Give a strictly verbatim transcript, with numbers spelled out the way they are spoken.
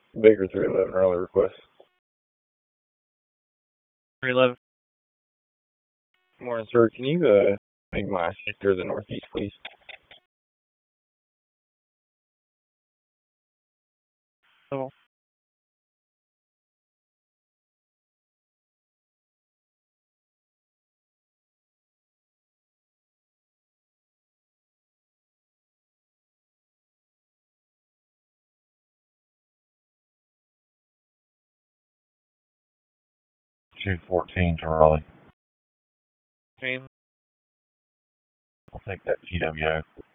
Baker three eleven, early request. three eleven. Morning, sir. Can you uh, make my sector the northeast, please? Oh. two fourteen to Raleigh. James. I'll take that T W O.